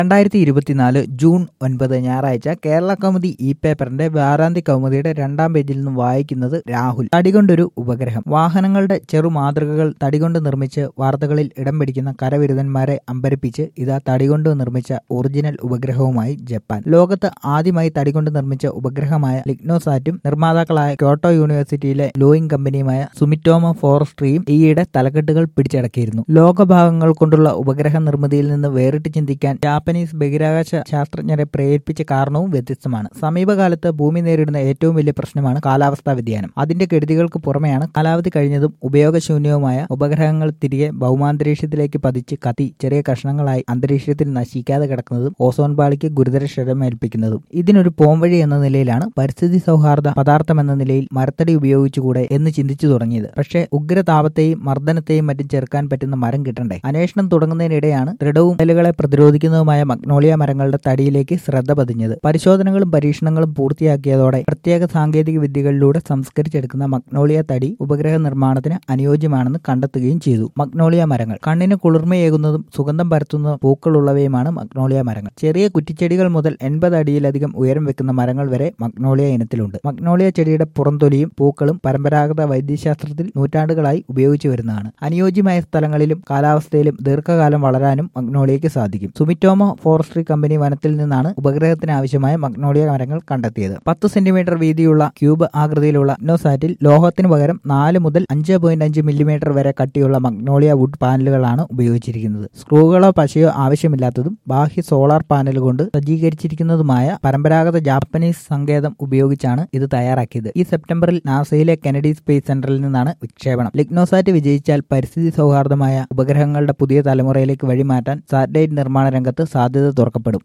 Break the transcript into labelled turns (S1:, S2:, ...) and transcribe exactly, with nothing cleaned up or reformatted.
S1: രണ്ടായിരത്തി ഇരുപത്തിനാല് ജൂൺ ഒൻപത് ഞായറാഴ്ച കേരള കൗമുദി ഇ പേപ്പറിന്റെ വാരാന്ത്യ കൗമുദിയുടെ രണ്ടാം പേജിൽ നിന്നും വായിക്കുന്നത് രാഹുൽ. തടികൊണ്ടൊരു ഉപഗ്രഹം. വാഹനങ്ങളുടെ ചെറു മാതൃകകൾ തടികൊണ്ട് നിർമ്മിച്ച് വാർത്തകളിൽ ഇടം പിടിക്കുന്ന കരവിരുതന്മാരെ അമ്പരപ്പിച്ച് ഇതാ തടികൊണ്ട് നിർമ്മിച്ച ഒറിജിനൽ ഉപഗ്രഹവുമായി ജപ്പാൻ. ലോകത്ത് ആദ്യമായി തടികൊണ്ട് നിർമ്മിച്ച ഉപഗ്രഹമായ ലിഗ്നോസാറ്റും നിർമ്മാതാക്കളായ ക്യോട്ടോ യൂണിവേഴ്സിറ്റിയിലെ ലോയിങ് കമ്പനിയുമായ സുമിറ്റോമോ ഫോറസ്ട്രിയും ഈയിടെ തലക്കെട്ടുകൾ പിടിച്ചടക്കിയിരുന്നു. ലോകഭാഗങ്ങൾ കൊണ്ടുള്ള ഉപഗ്രഹ നിർമ്മിതിയിൽ നിന്ന് വേറിട്ട് ചിന്തിക്കാൻ ജാപ്പനീസ് ബഹിരാകാശ ശാസ്ത്രജ്ഞരെ പ്രേരിപ്പിച്ച കാരണവും വ്യത്യസ്തമാണ്. സമീപകാലത്ത് ഭൂമി നേരിടുന്ന ഏറ്റവും വലിയ പ്രശ്നമാണ് കാലാവസ്ഥാ വ്യതിയാനം. അതിന്റെ കെടുതികൾക്ക് പുറമെയാണ് കാലാവധി കഴിഞ്ഞതും ഉപയോഗശൂന്യവുമായ ഉപഗ്രഹങ്ങൾ തിരികെ ഭൗമാന്തരീക്ഷത്തിലേക്ക് പതിച്ച് കത്തി ചെറിയ കഷ്ണങ്ങളായി അന്തരീക്ഷത്തിൽ നശിക്കാതെ കിടക്കുന്നതും ഓസോൺ പാളിക്ക് ഗുരുതര ക്ഷതമേൽപ്പിക്കുന്നതും. ഇതിനൊരു പോംവഴി എന്ന നിലയിലാണ് പരിസ്ഥിതി സൗഹാർദ്ദ പദാർത്ഥം എന്ന നിലയിൽ മരത്തടി ഉപയോഗിച്ചുകൂടെ എന്ന് ചിന്തിച്ചു തുടങ്ങിയത്. പക്ഷേ ഉഗ്രതാപത്തെയും മർദ്ദനത്തെയും മറ്റും ചെറുക്കാൻ പറ്റുന്ന മരം കിട്ടണ്ടേ? അന്വേഷണം തുടങ്ങുന്നതിനിടെയാണ് ദൃഢവും വേലുകളെ പ്രതിരോധിക്കുന്നതുമായ മഗ്നോളിയ മരങ്ങളുടെ തടിയിലേക്ക് ശ്രദ്ധ പതിഞ്ഞത്. പരിശോധനകളും പരീക്ഷണങ്ങളും പൂർത്തിയാക്കിയതോടെ പ്രത്യേക സാങ്കേതിക വിദ്യകളിലൂടെ സംസ്കരിച്ചെടുക്കുന്ന മഗ്നോളിയ തടി ഉപഗ്രഹ നിർമ്മാണത്തിന് അനുയോജ്യമാണെന്ന് കണ്ടെത്തുകയും ചെയ്തു. മഗ്നോളിയ മരങ്ങൾ കണ്ണിന് കുളിർമയേകുന്നതും സുഗന്ധം പരത്തുന്ന പൂക്കളുള്ളവയുമാണ് മഗ്നോളിയ മരങ്ങൾ. ചെറിയ കുറ്റിച്ചെടികൾ മുതൽ എൺപത് അടിയിലധികം ഉയരം വെക്കുന്ന മരങ്ങൾ വരെ മഗ്നോളിയ ഇനത്തിലുണ്ട്. മഗ്നോളിയ ചെടിയുടെ പുറംതൊലിയും പൂക്കളും പരമ്പരാഗത വൈദ്യശാസ്ത്രത്തിൽ നൂറ്റാണ്ടുകളായി ഉപയോഗിച്ചു വരുന്നതാണ്. അനുയോജ്യമായ സ്ഥലങ്ങളിലും കാലാവസ്ഥയിലും ദീർഘകാലം വളരാനും മഗ്നോളിയയ്ക്ക് സാധിക്കും. സുമിറ്റോമോ ഫോറസ്ട്രി കമ്പനി വനത്തിൽ നിന്നാണ് ഉപഗ്രഹത്തിന് ആവശ്യമായ മഗ്നോളിയ മരങ്ങൾ കണ്ടെത്തിയത്. പത്ത് സെന്റിമീറ്റർ വീതിയുള്ള ക്യൂബ് ആകൃതിയിലുള്ള ലിഗ്നോസാറ്റിൽ ലോഹത്തിന് പകരം നാല് മുതൽ അഞ്ച് പോയിന്റ് അഞ്ച് മില്ലിമീറ്റർ വരെ കട്ടിയുള്ള മഗ്നോളിയ വുഡ് പാനലുകളാണ് ഉപയോഗിച്ചിരിക്കുന്നത്. സ്ക്രൂകളോ പശയോ ആവശ്യമില്ലാത്തതും ബാഹ്യ സോളാർ പാനൽ കൊണ്ട് സജ്ജീകരിച്ചിരിക്കുന്നതുമായ പരമ്പരാഗത ജാപ്പനീസ് സങ്കേതം ഉപയോഗിച്ചാണ് ഇത് തയ്യാറാക്കിയത്. ഈ സെപ്റ്റംബറിൽ നാസയിലെ കെനഡി സ്പേസ് സെന്ററിൽ നിന്നാണ് വിക്ഷേപണം. ലിഗ്നോസാറ്റ് വിജയിച്ചാൽ പരിസ്ഥിതി സൗഹാർദ്ദമായ ഉപഗ്രഹങ്ങളുടെ പുതിയ തലമുറയിലേക്ക് വഴിമാറ്റാൻ സാറ്റലൈറ്റ് നിർമ്മാണ രംഗത്ത് സാധ്യത തുറക്കപ്പെടും.